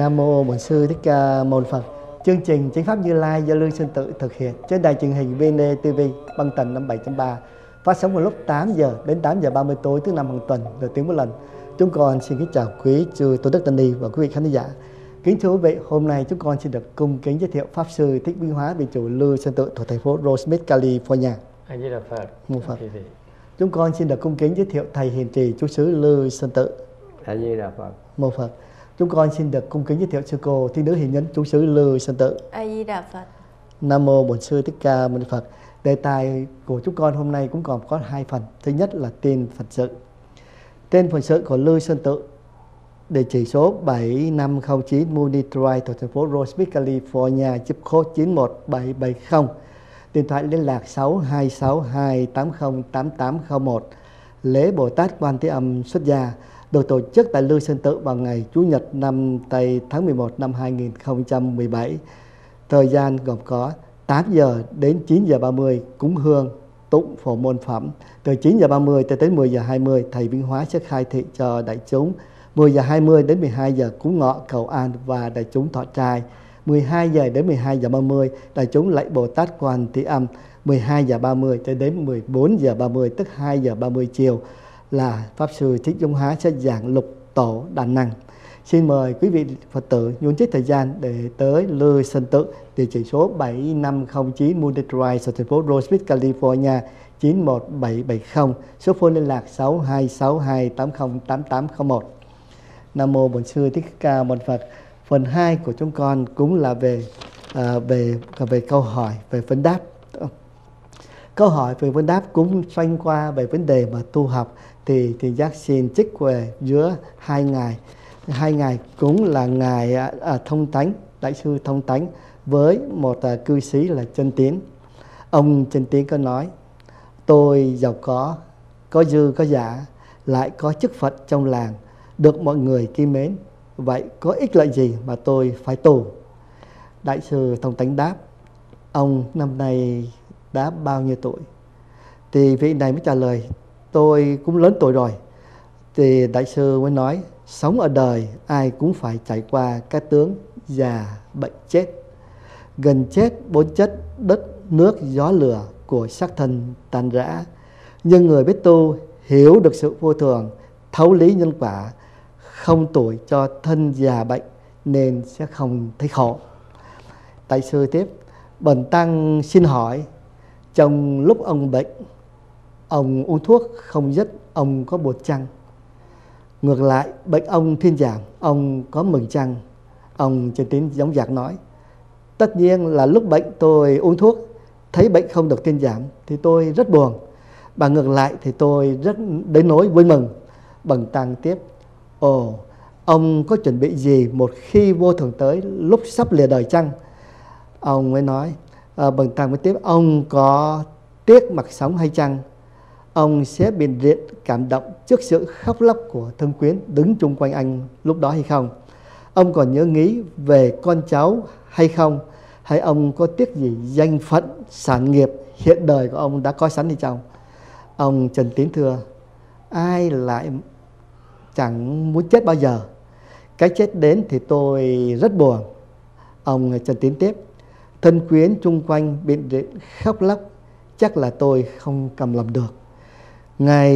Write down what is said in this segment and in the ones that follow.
Nam mô Bổn Sư Thích Ca Mâu Ni Phật. Chương trình Chánh pháp Như Lai do Lương Sơn Tự thực hiện trên đài truyền hình VNTV băng tần 57.3, phát sóng vào lúc 8 giờ đến 8 giờ 30 tối thứ năm hàng tuần, được tiếng một lần. Chúng con xin kính chào quý chư Tôn Đức Tăng Ni và quý vị khán giả. Kính thưa quý vị, hôm nay chúng con xin được cung kính giới thiệu Pháp Sư Thích Vinh Hóa, vị chủ Lương Sơn Tự thuộc thành phố Rosemead, California. A Di Đà Phật. Mô Phật. Chúng con xin được cung kính giới thiệu thầy hiền trì chú xứ Lương Sơn Tự. A Di Đà Phật. Mô Phật. Chúng con xin được cung kính giới thiệu sư cô Thiên nữ Hiền Nhân chú xứ Lương Sơn Tự. A Di Đà Phật. Nam mô Bổn Sư Thích Ca Mâu Ni Phật. Đề tài của chúng con hôm nay cũng còn có hai phần. Thứ nhất là tên Phật sự. Tên Phật sự của Lương Sơn Tự, địa chỉ số 7509 Mooney Drive thuộc thành phố Rosemead, California, zip code 91770. Điện thoại liên lạc 6262808801. Lễ Bồ Tát Quan Thế Âm xuất gia được tổ chức tại Lương Sơn Tự vào ngày Chủ nhật năm Tây tháng 11 năm 2017. Thời gian gồm có 8 giờ đến 9 giờ 30 cúng hương, tụng phổ môn phẩm. Từ 9 giờ 30 tới 10 giờ 20 thầy Vinh Hóa sẽ khai thị cho đại chúng. 10 giờ 20 đến 12 giờ cúng ngọ cầu an và đại chúng thọ trai. 12 giờ đến 12 giờ 30 đại chúng lạy Bồ Tát Quan Thế Âm. 12 giờ 30 cho đến 14 giờ 30 tức 2 giờ 30 chiều là Pháp Sư Thích Vinh Hóa sẽ giảng lục tổ Đà Năng. Xin mời quý vị Phật tử nhuốm trích thời gian để tới Lương Sơn Tự, địa chỉ số 7509 Mooney Drive, thành phố Rosemead, California 91770. Số phone liên lạc 6262808801. Nam mô Bổn Sư Thích Ca Mâu Ni Phật. Phần 2 của chúng con cũng là về câu hỏi về vấn đáp. Câu hỏi về vấn đáp cũng xoay qua về vấn đề mà tu học thì giác xin trích về giữa hai ngài. Hai ngài cũng là ngài Thông Tánh, đại sư Thông Tánh với một cư sĩ là Chân Tiến. Ông Chân Tiến có nói: tôi giàu có dư có giả, lại có chức Phật trong làng, được mọi người kính mến, vậy có ích lợi gì mà tôi phải tu? Đại sư Thông Tánh đáp: ông năm nay đã bao nhiêu tuổi? Thì vị này mới trả lời: tôi cũng lớn tuổi rồi. Thì đại sư mới nói: sống ở đời ai cũng phải trải qua các tướng già, bệnh, chết. Gần chết bốn chất đất, nước, gió, lửa của xác thân tan rã. Nhưng người biết tu hiểu được sự vô thường, thấu lý nhân quả, không tuổi cho thân già bệnh nên sẽ không thấy khổ. Đại sư tiếp: bần tăng xin hỏi, trong lúc ông bệnh, ông uống thuốc không dứt, ông có buồn chăng? Ngược lại, bệnh ông thuyên giảm, ông có mừng chăng? Ông Chân Tiến dõng dạc nói: tất nhiên là lúc bệnh tôi uống thuốc, thấy bệnh không được thuyên giảm thì tôi rất buồn, và ngược lại thì tôi rất đến nỗi vui mừng. Bần tăng tiếp: ồ, ông có chuẩn bị gì một khi vô thường tới lúc sắp lìa đời chăng? Ông mới nói, bần tăng mới tiếp: ông có tiếc mặc sống hay chăng? Ông sẽ biện diện cảm động trước sự khóc lóc của thân quyến đứng chung quanh anh lúc đó hay không? Ông còn nhớ nghĩ về con cháu hay không? Hay ông có tiếc gì danh phận, sản nghiệp hiện đời của ông đã có sẵn hay không? Ông Trần Tiến thưa: ai lại chẳng muốn chết bao giờ. Cái chết đến thì tôi rất buồn. Ông Trần Tiến tiếp: thân quyến chung quanh biện diện khóc lóc, chắc là tôi không cầm lòng được. Ngày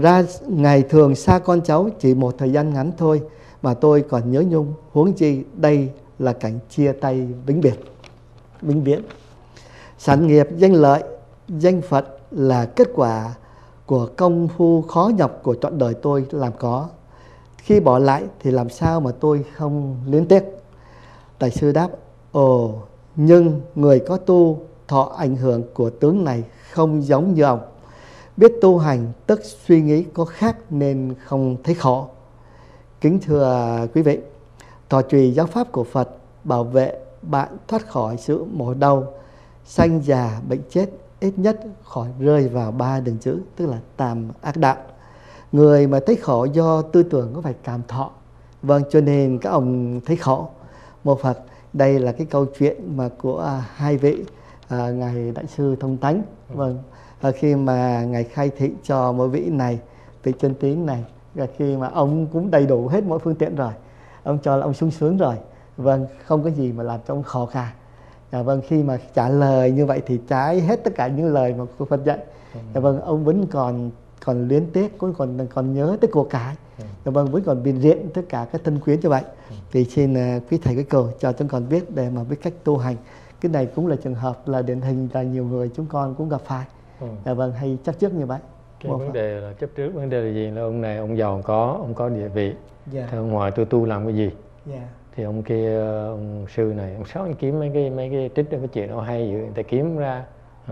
thường xa con cháu chỉ một thời gian ngắn thôi mà tôi còn nhớ nhung, huống chi đây là cảnh chia tay vĩnh viễn. Sản nghiệp, danh lợi, danh phận là kết quả của công phu khó nhọc của trọn đời tôi làm có. Khi bỏ lại thì làm sao mà tôi không luyến tiếc? Đại sư đáp: ồ, nhưng người có tu thọ ảnh hưởng của tướng này không giống như ông. Biết tu hành tức suy nghĩ có khác nên không thấy khổ. Kính thưa quý vị, thọ trì giáo pháp của Phật bảo vệ bạn thoát khỏi sự mổ đau, sanh già, bệnh chết, ít nhất khỏi rơi vào 3 đường chữ, tức là tam ác đạo. Người mà thấy khổ do tư tưởng có phải cảm thọ. Vâng, cho nên các ông thấy khổ. Mô Phật. Đây là cái câu chuyện mà của hai vị ngài đại sư Thông Tánh. Vâng. Khi mà ngài khai thị cho mỗi vị này, vị Chân Tiến này, khi mà ông cũng đầy đủ hết mọi phương tiện rồi, ông cho là ông sung sướng rồi. Vâng, không có gì mà làm cho ông khó cả. Dạ vâng, khi mà trả lời như vậy thì trái hết tất cả những lời mà cô Phật dạy. Dạ vâng, ông vẫn còn luyến tiếc, cũng còn nhớ tới của cải. Dạ vâng, vẫn còn biện diện tất cả các thân quyến như vậy. Thì xin quý thầy quý cô cho chúng con biết để mà biết cách tu hành. Cái này cũng là trường hợp là điển hình là nhiều người chúng con cũng gặp phải. Dạ vâng, hay chấp trước như vậy. Cái vấn đề là chấp trước, vấn đề là gì? Là ông này ông giàu ông có địa vị. Yeah. Thì ông ngoài tôi tu làm cái gì? Yeah. Thì ông kia, ông sư này, ông sáu anh kiếm mấy cái trích cái chuyện nó hay dữ, người ta kiếm ra.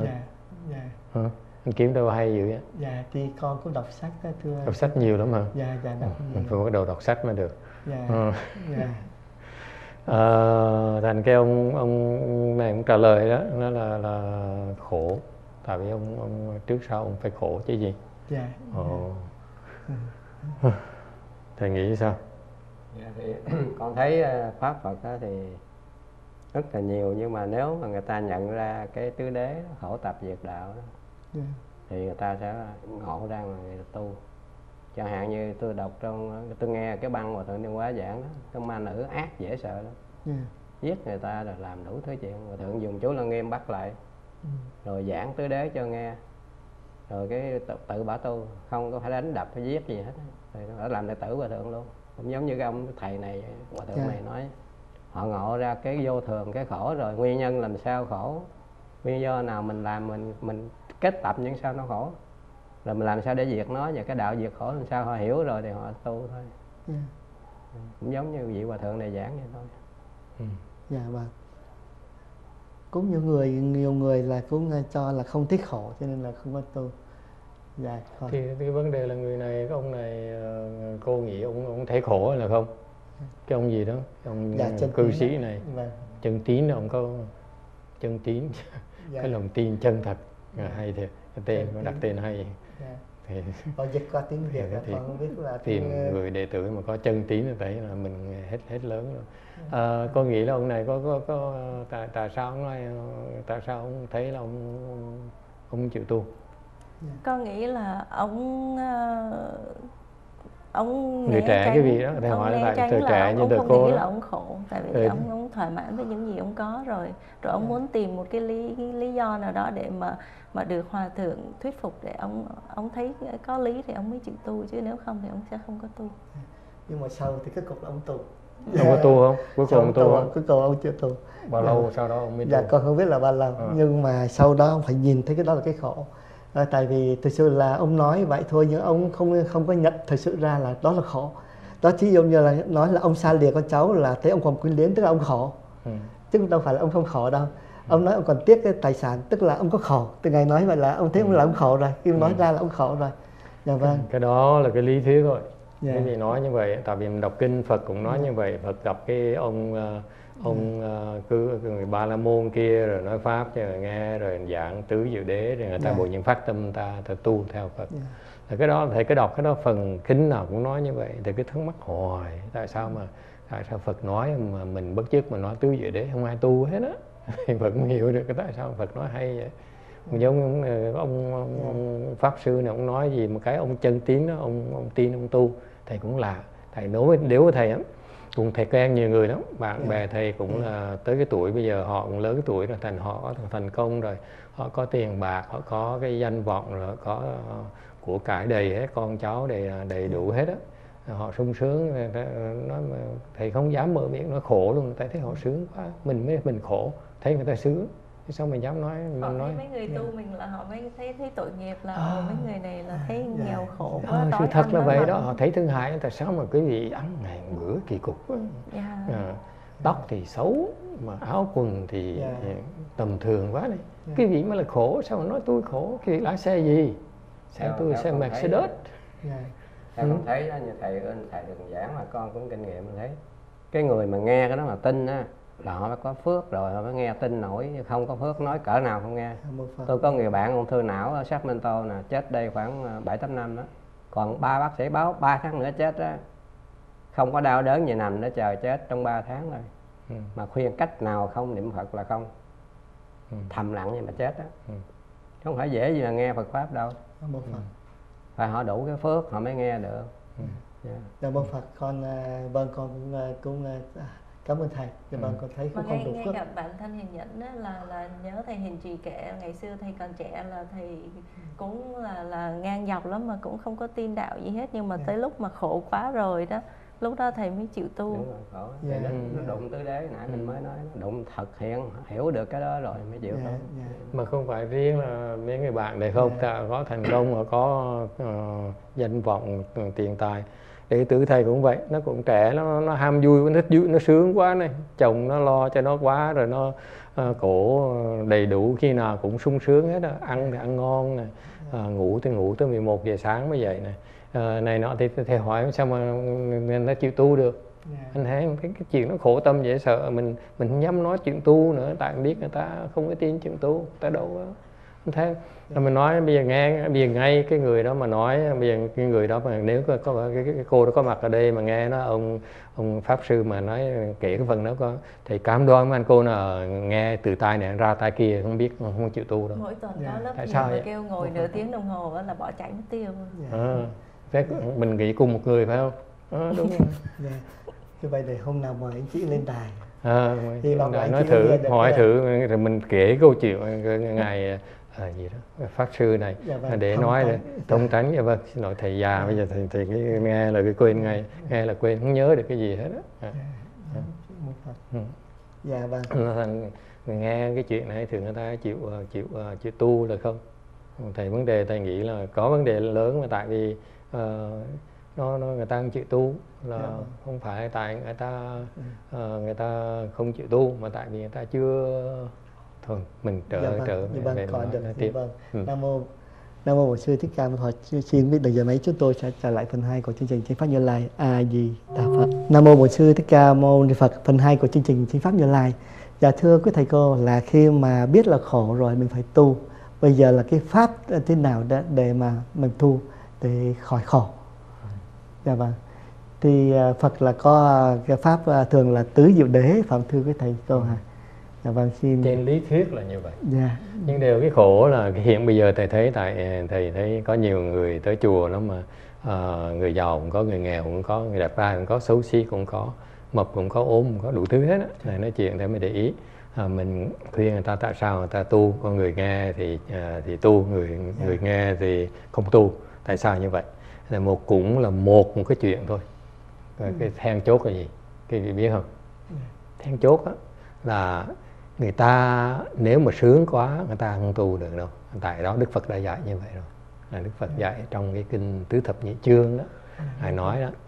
Anh kiếm đâu hay dữ vậy? Dạ, thì con cũng đọc sách đó, thưa. Đọc sách nhiều lắm hả? Dạ, đọc nhiều. Phải bắt đầu đọc sách mới được. Dạ. Thành cái ông này cũng trả lời đó, nó là khổ. Tại vì ông trước sau ông phải khổ chứ gì. Dạ. Thầy nghĩ sao? Dạ, thì con thấy Pháp Phật đó thì rất là nhiều, nhưng mà nếu mà người ta nhận ra cái tứ đế khổ tập diệt đạo đó, thì người ta sẽ ngộ ra mà người ta tu. Chẳng hạn như tôi đọc tôi nghe cái băng Hòa Thượng Điên Hóa giảng đó, cái ma nữ ác dễ sợ lắm, giết người ta rồi làm đủ thứ chuyện. Hòa Thượng dùng chú Lăng Nghiêm bắt lại, rồi giảng tứ đế cho nghe, rồi cái tự bảo tu, không có phải đánh đập phải giết gì hết, rồi nó làm đệ tử Hòa Thượng luôn. Cũng giống như cái ông thầy này, Hòa Thượng này nói, họ ngộ ra cái vô thường, cái khổ, rồi nguyên nhân làm sao khổ, nguyên do nào mình làm, mình kết tập những sao nó khổ, rồi mình làm sao để diệt nó, và cái đạo diệt khổ làm sao họ hiểu rồi thì họ tu thôi. Cũng giống như vị Hòa Thượng này giảng vậy thôi. Dạ vâng. Cũng nhiều người là cũng cho là không thích khổ cho nên là không có tu. Dạ. Thì cái vấn đề là người này, cái ông này, cô nghĩ ông thấy khổ hay là không? Cái ông gì đó, ông cư sĩ này, chân tín, ông có chân tín, cái lòng tin chân thật, hay thiệt, cái tên nó đặt tên hay. Thì dịch qua tiếng Việt thì không biết là tìm người đệ tử mà có chân tín là thấy là mình hết lớn rồi. Con nghĩ là ông này có tại sao ông nói, tại sao ông thấy là ông chịu tu? Con nghĩ là ông người trẻ cái gì đó, thầy hỏi là tại tuổi trẻ như đời cô đó. Ông không nghĩ là ông khổ, tại vì ông thỏa mãn với những gì ông có rồi ông muốn tìm một cái lý do nào đó để mà được Hòa Thượng thuyết phục, để ông thấy có lý thì ông mới chịu tu, chứ nếu không thì ông sẽ không có tu. Nhưng mà sau thì kết cục là ông tu. Ông có tu không? Cuối cùng ông tu không? Cuối cùng ông chưa tu. Bao lâu sau đó ông mới tu? Dạ con không biết là bao lâu, nhưng mà sau đó ông phải nhìn thấy cái đó là cái khổ. Tại vì thực sự là ông nói vậy thôi, nhưng ông không có nhận thực sự ra là đó là khổ. Đó chỉ giống như là nói là ông xa lìa con cháu là thấy ông còn quyến luyến, tức là ông khổ. Chứ đâu phải là ông không khổ đâu. Ông nói ông còn tiếc cái tài sản, tức là ông có khổ. Từ ngày nói vậy là ông thấy ông là ông khổ rồi, khi nói ra là ông khổ rồi. Dạ vâng. Cái đó là cái lý thuyết thôi. Cái gì nói như vậy, tại vì mình đọc kinh Phật cũng nói như vậy. Phật gặp cái ông người Ba La Môn kia rồi nói pháp cho người nghe, rồi giảng tứ diệu đế, rồi người ta bồi những phát tâm ta tu theo Phật. Thì cái đó thầy cứ đọc cái đó phần kinh nào cũng nói như vậy. Thì cứ thắc mắc hoài tại sao Phật nói mà mình bất chấp mà nói tứ diệu đế không ai tu hết á. Thì Phật cũng hiểu được cái tại sao Phật nói hay vậy. Giống ông pháp sư này, ông nói gì một cái ông chân tín đó, ông tin ông tu. Thầy cũng là thầy nếu với thầy á, cùng thầy quen nhiều người lắm, bạn bè thầy cũng là tới cái tuổi bây giờ họ cũng lớn cái tuổi rồi, họ có thành công rồi, họ có tiền bạc, họ có cái danh vọng rồi, có của cải đầy hết, con cháu đầy đủ hết á, họ sung sướng. Thầy không dám mở miệng nói khổ luôn, tại thấy họ sướng quá, mình khổ, thấy người ta sướng, sao mình dám nói. Mấy người tu mình là họ mới thấy tội nghiệp, là mấy người này là thấy nghèo khổ quá. Sự thật là vậy đó, họ thấy thương hại. Tại sao mà quý vị ăn ngày bữa kỳ cục quá. Tóc thì xấu, mà áo quần thì tầm thường quá này. Quý vị mới là khổ, sao mà nói tôi khổ? Quý vị lái xe gì? Tôi xe Mercedes. Theo con thấy đó, như thầy đừng giảng mà con cũng kinh nghiệm mình thấy, cái người mà nghe cái đó mà tin á là họ phải có phước rồi họ mới nghe tin nổi, không có phước nói cỡ nào không nghe. Tôi có người bạn ung thư não ở Sacramento nè, chết đây khoảng 7-8 năm đó, còn 3 bác sĩ báo 3 tháng nữa chết á, không có đau đớn gì, nằm để chờ chết trong 3 tháng rồi. Mà khuyên cách nào không niệm Phật là không, thầm lặng vậy mà chết á. Không phải dễ gì mà nghe Phật pháp đâu, phải họ đủ cái phước họ mới nghe được. Nam mô Phật. Con vâng, con cũng cảm ơn thầy. Vâng, con thấy Mà không đủ ngay phước. cả bản thân Hiền Nhẫn á, là nhớ thầy Hiền Trì kể ngày xưa thầy còn trẻ là thầy cũng là ngang dọc lắm mà cũng không có tin đạo gì hết, nhưng mà tới lúc mà khổ quá rồi đó, lúc đó thầy mới chịu tu. Đúng rồi, khổ. Thì nó đụng tứ đế, nãy mình mới nói nó đụng thực hiện, hiểu được cái đó rồi mới chịu tu. Mà không phải riêng là mấy người bạn này không, ta có thành công và có danh vọng, tiền tài. Đệ tử thầy cũng vậy, nó cũng trẻ, nó ham vui, nó thích vui, nó sướng quá này, chồng nó lo cho nó quá rồi, nó cổ đầy đủ, khi nào cũng sung sướng hết, ăn thì ăn ngon này, ngủ thì ngủ tới 11 giờ sáng mới dậy này, này nọ. Thì thầy hỏi sao mà nó chịu tu được. Anh thấy cái chuyện nó khổ tâm dễ sợ, mình không dám nói chuyện tu nữa, tại mình biết người ta không có tin chuyện tu, người ta đâu có. Anh thấy là mình nói bây giờ ngay cái người đó mà nói, bây giờ cái người đó mà nếu có cái cô đó có mặt ở đây mà nghe nó ông pháp sư mà nói kể cái phần đó, có thì cam đoan với anh cô là nghe từ tai này ra tai kia, không biết, không chịu tu đâu. Mỗi tuần có lớp Tại gì sao mà vậy? kêu ngồi nửa tiếng đồng hồ là bỏ chạy mất tiêu. Mình nghĩ cùng một người phải không? Đúng rồi. Như vậy thì hôm nào mời anh chị lên đài. Thì nói thử, hỏi thử rồi mình kể câu chuyện ngày gì đó pháp sư này, để nói để thông tránh. Dạ vâng, xin lỗi thầy già, bây giờ thầy nghe là cái quên ngay, nghe là quên, không nhớ được cái gì hết á. Dạ vâng. Người nghe cái chuyện này thường người ta chịu tu là không. Thầy vấn đề thầy nghĩ là có vấn đề lớn, mà tại vì người ta không chịu tu, là không phải tại người ta không chịu tu, mà tại vì người ta chưa. Thôi mình trở về còn được. tiếp. Nam mô Bổn Sư Thích Ca Mâu Ni Phật. Xin biết được giờ mấy chúng tôi sẽ trở lại phần 2 của chương trình Chánh Pháp Như Lai. A Di Đà Phật. Nam mô Bổn Sư Thích Ca Mâu Ni Phật. Phần 2 của chương trình Chánh Pháp Như Lai. Dạ thưa quý thầy cô, là khi mà biết là khổ rồi mình phải tu. Bây giờ là cái pháp thế nào để mà mình tu để khỏi khổ? Dạ vâng. Thì Phật là có cái pháp thường là tứ diệu đế, phạm thưa quý thầy cô hả? Dạ vâng, xin. Trên lý thuyết là như vậy. Dạ. Nhưng điều cái khổ là hiện bây giờ thầy thấy, thầy thấy có nhiều người tới chùa lắm mà người giàu cũng có, người nghèo cũng có, người đẹp trai cũng có, xấu xí cũng có, mập cũng có, ốm cũng có, đủ thứ hết á. Này nói chuyện để mới để ý. Mình khuyên người ta tại sao người ta tu, con người nghe thì tu, người nghe thì không tu. Tại sao như vậy? Là cũng là một cái chuyện thôi. Cái then chốt là gì? Cái vị biết không? Then chốt á là người ta nếu mà sướng quá người ta không tu được đâu. Tại đó Đức Phật đã dạy như vậy rồi. Là Đức Phật dạy trong cái kinh Tứ Thập Nhị Chương đó, Ngài nói đó,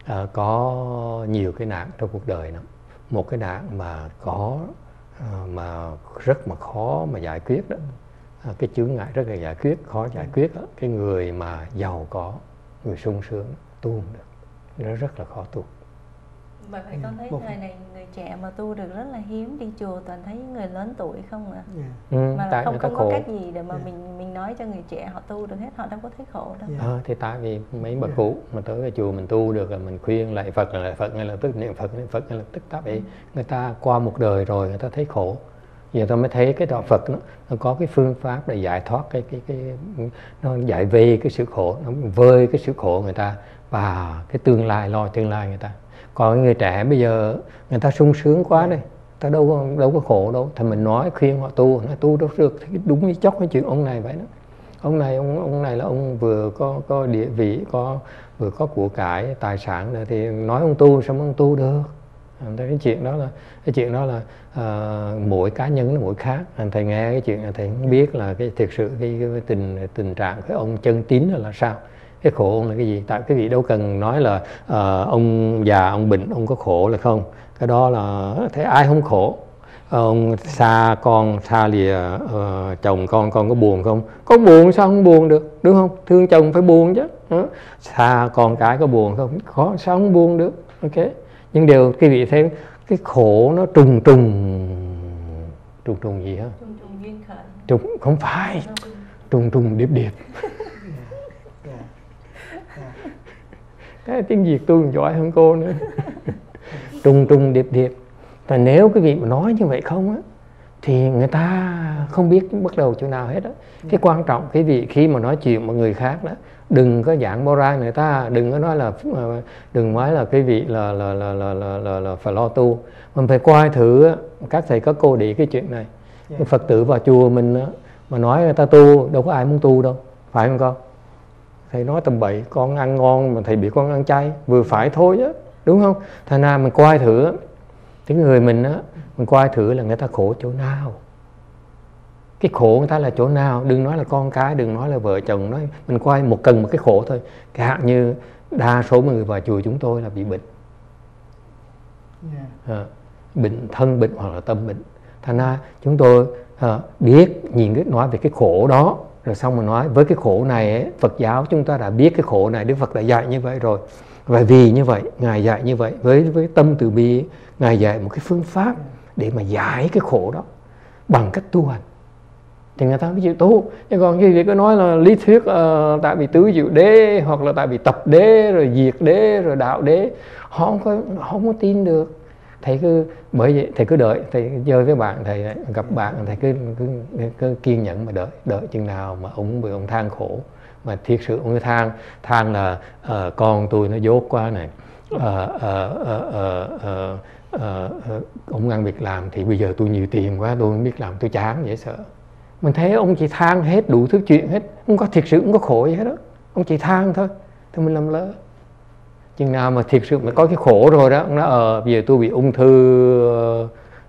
có nhiều cái nạn trong cuộc đời đó. Một cái nạn mà có mà rất mà khó mà giải quyết đó, cái chướng ngại rất là giải quyết, khó giải quyết đó. Cái người mà giàu có, người sung sướng tu không được, nó rất là khó tu. Bởi vậy con thấy thời này người trẻ mà tu được rất là hiếm, đi chùa toàn thấy người lớn tuổi không ạ. Mà không có cách gì để mà mình nói cho người trẻ họ tu được hết, họ đâu có thấy khổ đâu. Thì tại vì mấy bậc cụ mà tới cái chùa mình tu được, là mình khuyên lại Phật là lại Phật, ngay lập tức niệm Phật ngay lập tức. Tại vì người ta qua một đời rồi người ta thấy khổ, giờ ta mới thấy cái đạo Phật nó có cái phương pháp để giải thoát nó giải vây cái sự khổ, nó vơi cái sự khổ người ta và cái tương lai, lo tương lai người ta. Còn người trẻ bây giờ người ta sung sướng quá đây, ta đâu có khổ đâu. Thì mình nói khuyên họ tu, nói tu đâu được. Thì đúng với chóc cái chuyện ông này vậy đó. Ông này là ông vừa có địa vị, vừa có của cải, tài sản rồi, thì nói ông tu sao ông tu được? Cái chuyện đó là mỗi cá nhân nó mỗi khác. Thầy nghe cái chuyện này thầy không biết là thực sự cái tình trạng cái ông chân tín là sao. Cái khổ ông là cái gì? Tại cái vị đâu cần nói là ông già, ông bệnh, ông có khổ là không. Cái đó là thấy ai không khổ. Ông xa con, xa lìa chồng con có buồn không? Có buồn sao không buồn được, đúng không? Thương chồng phải buồn chứ. Xa con cái có buồn không? Khó, sao không buồn được? Ok. Nhưng điều cái vị thấy cái khổ nó trùng gì hả? Trùng duyên khởi. Trùng không phải. Trùng điệp. Cái tiếng Việt tôi còn giỏi hơn cô nữa. Trùng điệp. Và nếu cái vị mà nói như vậy không á, thì người ta không biết bắt đầu chỗ nào hết á. Cái quan trọng cái vị khi mà nói chuyện với người khác đó đừng có giảng moral người ta, đừng có nói là cái vị là phải lo tu. Mình phải coi thử các thầy các cô để cái chuyện này. Cái Phật tử vào chùa mình mà nói người ta tu, đâu có ai muốn tu đâu, phải không con? Thầy nói tầm bậy, con ăn ngon mà thầy bị con ăn chay, vừa phải thôi á, đúng không? Thành ra mình coi thử cái người mình á, mình coi thử là người ta khổ chỗ nào, cái khổ người ta là chỗ nào. Đừng nói là con cái, đừng nói là vợ chồng, nói mình coi một cái khổ thôi. Cái hạn như đa số người vào chùa chúng tôi là bị bệnh, bệnh thân bệnh hoặc là tâm bệnh. Thành ra chúng tôi biết nhìn nói về cái khổ đó, rồi xong mình nói với cái khổ này ấy, Phật giáo chúng ta đã biết cái khổ này, Đức Phật đã dạy như vậy rồi. Và vì như vậy Ngài dạy như vậy, với tâm từ bi, Ngài dạy một cái phương pháp để mà giải cái khổ đó bằng cách tu hành, thì người ta mới chịu tu. Nhưng còn khi có nói là lý thuyết tại vì tứ diệu đế, hoặc là tại vì tập đế rồi diệt đế rồi đạo đế, họ không có tin được. Thầy cứ bởi vậy thầy cứ đợi, thầy chơi với bạn, thầy gặp bạn, thầy cứ kiên nhẫn mà đợi chừng nào mà ông than khổ, mà thiệt sự ông than là con tôi nó dốt quá này, ông ăn việc làm thì bây giờ tôi nhiều tiền quá, tôi không biết làm, tôi chán dễ sợ. Mình thấy ông chỉ than hết đủ thứ chuyện hết, không có thiệt sự không có khổ gì hết đó, ông chỉ than thôi, thì mình làm lỡ. Chừng nào mà thiệt sự mà có cái khổ rồi đó, ông nói bây giờ tôi bị ung thư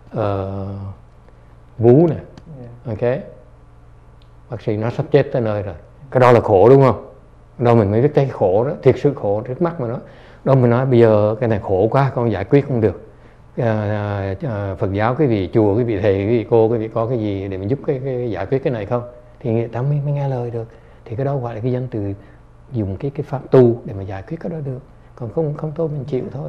vú nè, ok, bác sĩ nó sắp chết tới nơi rồi, cái đó là khổ đúng không? Đâu mình mới biết cái khổ đó, thiệt sự khổ trước mắt mà nó. Đâu mình nói bây giờ cái này khổ quá, con giải quyết không được. Phật giáo cái vị chùa, cái vị thầy, cái vị cô, cái vị có cái gì để mình giúp cái giải quyết cái này không? Thì người ta mới nghe lời được. Thì cái đó gọi là cái danh từ dùng cái pháp tu để mà giải quyết cái đó được. Còn không thôi mình chịu thôi.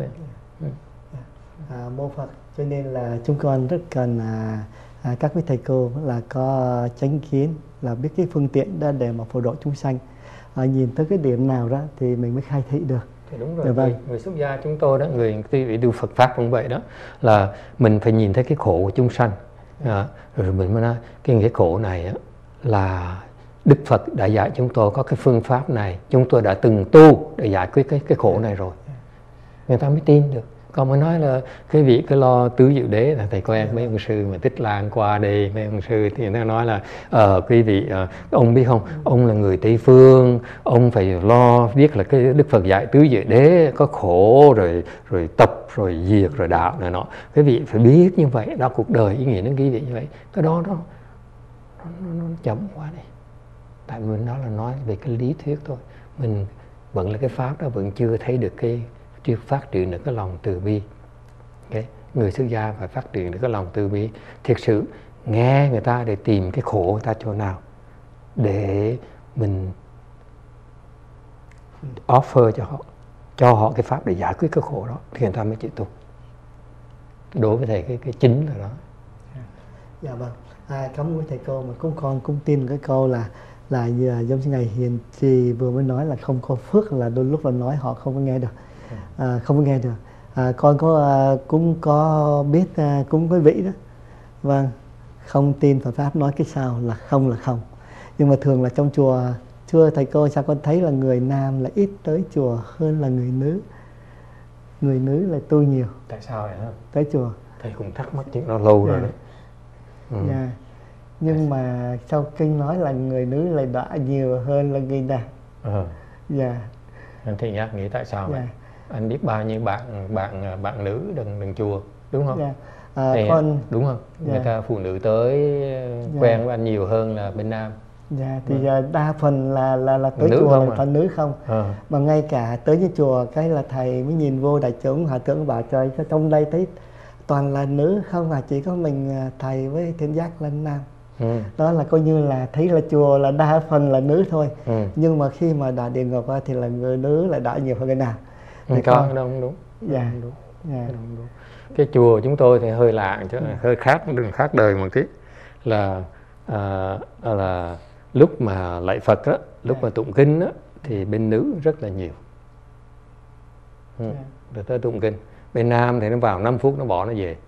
Mô Phật, cho nên là chúng con rất cần các quý thầy cô là có chánh kiến, là biết cái phương tiện đó để mà phổ độ chúng sanh. Nhìn tới cái điểm nào đó thì mình mới khai thị được. Thì đúng rồi, người xuất gia chúng tôi đó, người tu Phật pháp cũng vậy đó, là mình phải nhìn thấy cái khổ của chúng sanh, rồi mình mới nói cái khổ này á, là Đức Phật đã dạy chúng tôi có cái phương pháp này, chúng tôi đã từng tu để giải quyết cái khổ này rồi, người ta mới tin được. Còn mới nói là cái vị cái lo tứ diệu đế là thầy quen mấy ông sư mà Tích Lan qua đây, mấy ông sư thì nó nói là quý vị ông biết không, ông là người Tây phương, ông phải lo biết là cái Đức Phật dạy tứ diệu đế có khổ rồi tập rồi diệt rồi đạo này nọ, cái vị phải biết như vậy đó, cuộc đời ý nghĩa nó ghi vậy như vậy. Cái đó nó chậm quá đi, tại mình đó là nói về cái lý thuyết thôi, mình vẫn là cái pháp đó vẫn chưa thấy được chưa phát triển được cái lòng từ bi. Okay. Người xuất gia phải phát triển được cái lòng từ bi, thực sự nghe người ta để tìm cái khổ người ta chỗ nào để mình offer cho họ cái pháp để giải quyết cái khổ đó, thì người ta mới chịu tu. Đối với thầy cái chính là đó. Dạ vâng. Cảm ơn thầy cô, mà con cũng tin cái câu là giống như ngày Hiền Trì vừa mới nói là không có phước, là đôi lúc là nói họ không có nghe được. Không có nghe được. Con cũng có biết cũng có vị đó. Vâng, không tin Phật pháp nói cái sao là không. Nhưng mà thường là trong chùa, thưa thầy cô, sao con thấy là người nam là ít tới chùa hơn là người nữ. Người nữ là tu nhiều. Tại sao vậy hả? Tới chùa. Thầy cũng thắc mắc chuyện đó lâu rồi đó. Dạ. Nhưng mà sau kinh nói là người nữ lại đã nhiều hơn là người nam. Dạ. Thì nhắc nghĩ tại sao vậy? Anh biết bao nhiêu bạn nữ đừng chùa, đúng không? Con đúng không? Người ta phụ nữ tới quen với anh nhiều hơn là bên nam. Dạ, thì đa phần là tới nữ chùa là toàn nữ không. Mà ngay cả tới như chùa cái là thầy mới nhìn vô đại chúng, hòa thượng bảo trời, trong đây thấy toàn là nữ không, chỉ có mình thầy với Thiên Giác là nam. Đó là coi như là thấy là chùa là đa phần là nữ thôi. Nhưng mà khi mà đã địa ngục thì là người nữ lại đã nhiều hơn người nào. Không đúng. Dạ. Đúng. Cái chùa chúng tôi thì hơi lạ chứ, hơi khác đời một tí, là lúc mà lạy Phật đó, lúc mà tụng kinh đó, thì bên nữ rất là nhiều. Rồi tới tụng kinh. Bên nam thì nó vào 5 phút nó bỏ nó về.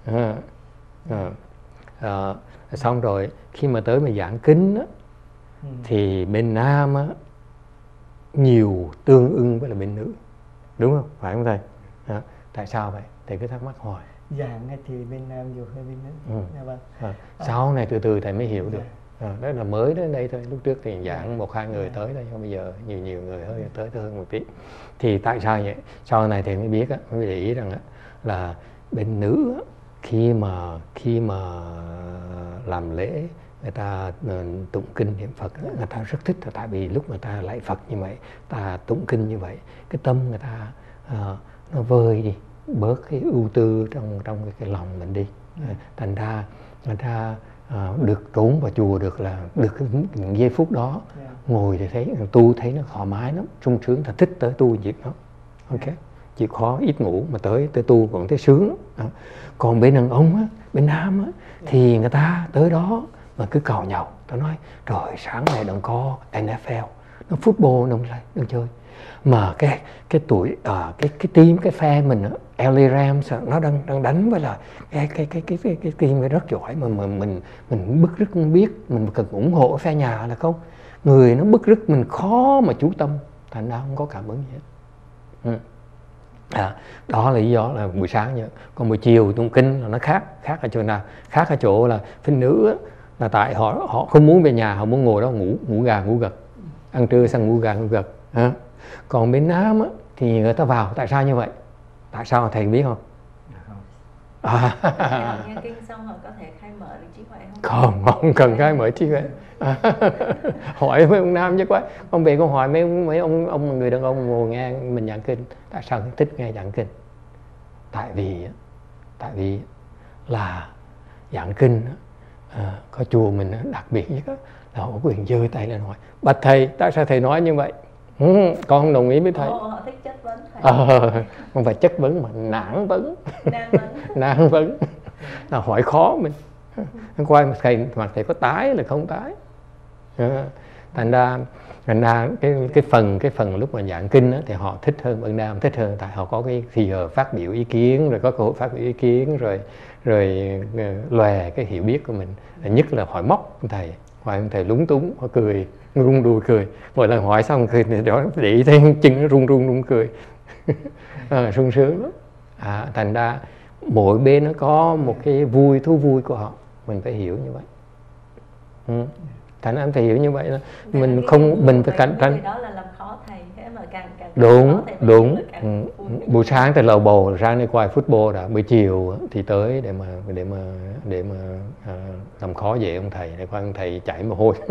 Xong rồi khi mà tới mà giảng kinh á, thì bên nam á nhiều tương ưng với là bên nữ, đúng không, phải không thầy? Đó. Tại sao vậy? Thầy cứ thắc mắc hỏi. Dạng thì bên nam nhiều hơn bên nữ. Vâng. Sau này từ từ thầy mới hiểu được. Đó là mới đến đây thôi, lúc trước thì giảng 1-2 người tới đây, bây giờ nhiều người hơi tới hơn một tí. Thì tại sao vậy? Sau này thì mới biết, mới để ý rằng là bên nữ khi mà làm lễ, người ta tụng kinh niệm Phật, người ta rất thích, tại vì lúc người ta lạy Phật như vậy, ta tụng kinh như vậy, cái tâm người ta nó vơi đi, bớt cái ưu tư trong cái lòng mình đi. Thành ra người ta được trốn vào chùa, được cái giây phút đó ngồi thì thấy tu, thấy nó thoải mái lắm, sung sướng, ta thích tới tu việc đó. Ok, chịu khó ít ngủ mà tới tu còn thấy sướng đó. Còn bên đàn ông á, bên nam á, thì người ta tới đó mà cứ càu nhàu, ta nói trời sáng này đừng có NFL, nó football nó chơi, mà cái tuổi cái team, cái fan mình á, LA Rams nó đang đánh với là cái team rất giỏi, mà mình bức rứt không biết, mình cần ủng hộ phe nhà là không, người nó bức rứt mình khó mà chú tâm, thành ra không có cảm ứng gì hết. Đó là lý do là buổi sáng nhớ. Còn buổi chiều tụng kinh là nó khác ở chỗ nào? Khác ở chỗ là phái nữ á, là tại họ không muốn về nhà, họ muốn ngồi đó ngủ gà ngủ gật, ăn trưa sang ngủ gà ngủ gật. Còn bên nam á, thì người ta vào. Tại sao như vậy? Tại sao thầy biết không? Nghe kinh xong họ có thể khai mở được trí huệ không? Không cần khai mở trí huệ. Hỏi mấy ông nam chứ quá. Con về con hỏi mấy ông người đàn ông ngồi nghe mình giảng kinh, tại sao thích nghe giảng kinh? Tại vì là giảng kinh có chùa mình đặc biệt nhất là họ quyền giơ tay lên hỏi: bạch thầy, tại sao thầy nói như vậy? Con không đồng ý với thầy. Họ thích chất vấn thầy. Không phải chất vấn mà nản vấn. Nản vấn là hỏi khó mình. Quay mặt thầy có tái là không tái. Thành ra cái phần lúc mà giảng kinh á, thì họ thích hơn bên nam, thích hơn tại họ có cái thì phát biểu ý kiến, rồi có cơ hội phát biểu ý kiến, rồi lòe cái hiểu biết của mình. Nhất là hỏi móc thầy lúng túng, họ cười, rung đuôi cười. Mỗi lần hỏi xong cười thì đó để ý thấy chân nó rung cười. Sung sướng lắm. Thành ra mỗi bên nó có một cái thú vui của họ, mình phải hiểu như vậy. Thành ra em phải hiểu như vậy đó. Mình phải cạnh tranh. Đó là làm khó thầy, thế mà càng đúng. Buổi sáng thì lầu bầu ra đi quay football đã, buổi chiều thì tới để mà làm khó dễ ông thầy, để coi ông thầy chảy mồ hôi,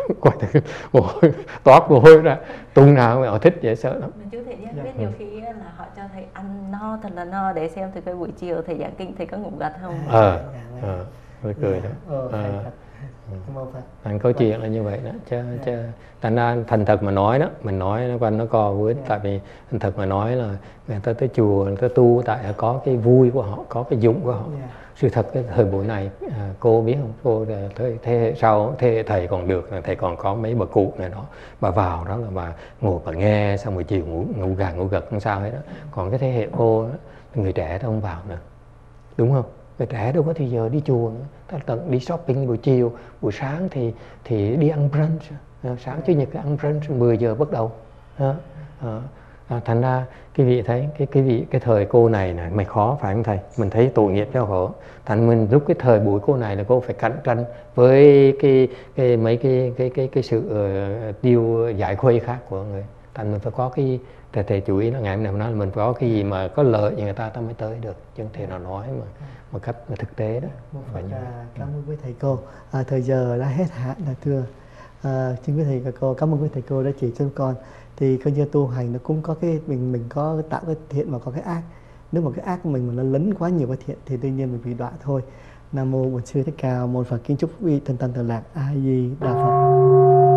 toát mồ hôi ra, tung nào họ thích dễ sợ lắm. Chú thầy nhé, biết nhiều khi là họ cho thầy ăn no thật là no để xem từ cái buổi chiều thầy giảng kinh thầy có ngủ gật không. Mới cười đó. Thành câu chuyện là như vậy đó, chứ thành ra thành thật mà nói đó, mình nói nó quanh nó co với, tại vì thành thật mà nói là người ta tới chùa, người ta tu tại có cái vui của họ, có cái dụng của họ. Sự thật cái thời buổi này cô biết không, cô thế hệ sau, thế hệ thầy còn được, thầy còn có mấy bà cụ này đó, bà vào đó là bà ngồi bà nghe, xong buổi chiều ngủ gà ngủ gật không sao hết đó. Còn cái thế hệ cô đó, người trẻ không vào nữa, đúng không? Người trẻ đâu có thì giờ đi chùa nữa, ta tận đi shopping buổi chiều, buổi sáng thì đi ăn brunch, sáng chủ nhật ăn brunch 10 giờ bắt đầu. Thành ra cái vị thấy cái thời cô này mày khó phải không thầy? Mình thấy tội nghiệp cho khổ. Thành mình lúc cái thời buổi cô này là cô phải cạnh tranh với mấy cái sự tiêu giải khuây khác của người. Thành mình phải có cái thầy chú ý là ngày hôm nay nói là mình phải có cái gì mà có lợi cho người ta mới tới được, chứ không thể nào nói mà một cách thực tế đó. Cảm ơn quý thầy cô. Thời giờ đã hết hạn là thưa. Xin quý thầy cô, cảm ơn quý thầy cô đã chỉ cho con. Thì coi như tu hành nó cũng có cái mình có tạo cái thiện và có cái ác. Nếu mà cái ác của mình mà nó lấn quá nhiều cái thiện thì tự nhiên mình bị đọa thôi. Nam mô Bổn Sư Thích Ca Mâu Ni Phật. Kính chúc quý vị thân tâm thường lạc. A Di Đà Phật.